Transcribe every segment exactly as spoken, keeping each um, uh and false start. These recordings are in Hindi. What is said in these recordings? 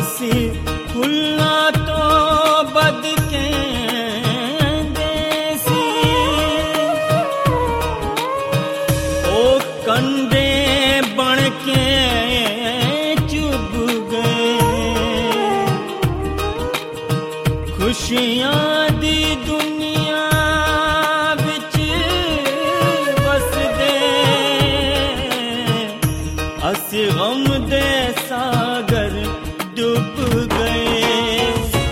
असी फुल्लां तो बद के देसी ओ कंडे बन के चुभ गए खुशियां दी दुनिया विच वसदे असी गम दे सागर डूब गए।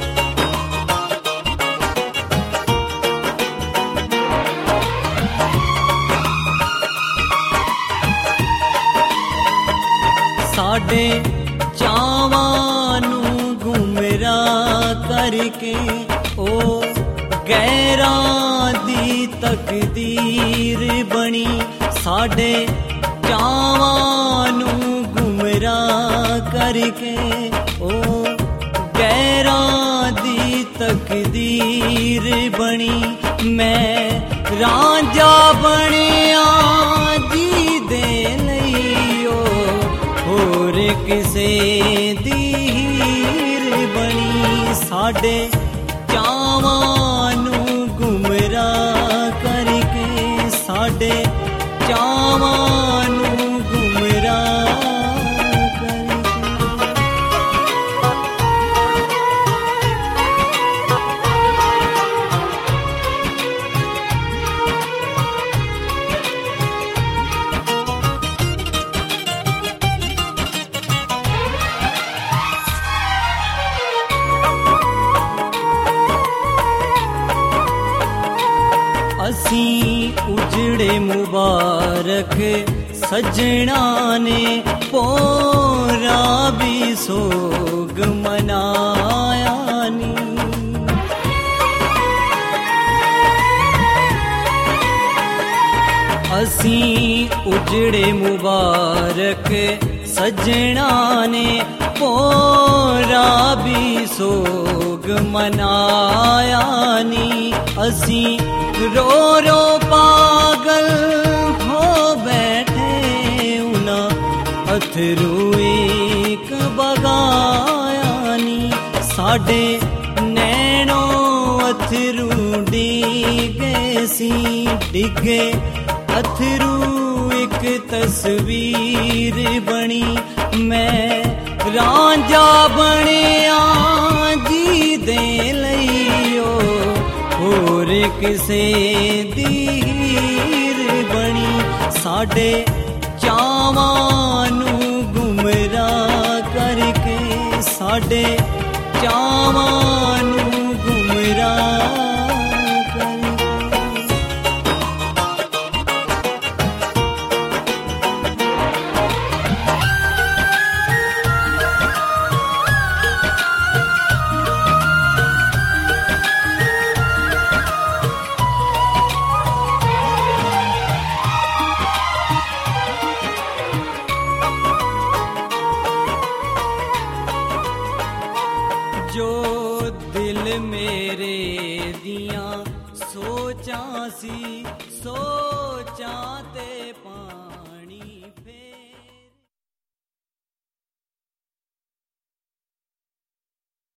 साडे चावां नू गुमराह करके ओ गैरां दी तकदीर बनी साडे चावां नू गुमराह करके ओ गैरां दी तकदीर बनी। मैं रांझा बनिया जी दे लईओ होर किसे दी हीर बनी साडे चावां नू गुमराह करके साडे चावां नू गुमराह असी उजड़े मुबारक सजना ने पोरा भी सोग मनाया नी असी उजड़े मुबारक सजना ने पोरा भी सोग मनाया नी असी रो रो पागल हो बैठे उना अथरू एक बगाया नी साडे नैनो अथरू डिगे सी डिगे अथरू एक तस्वीर बनी। मैं रांझा बनिया जी दे लईओ होर किसे दी हीर बनी साडे चावां नू गुमराह करके साडे चावां नू गुमराह जो दिल मेरे दियां सोचां सी सोचां ते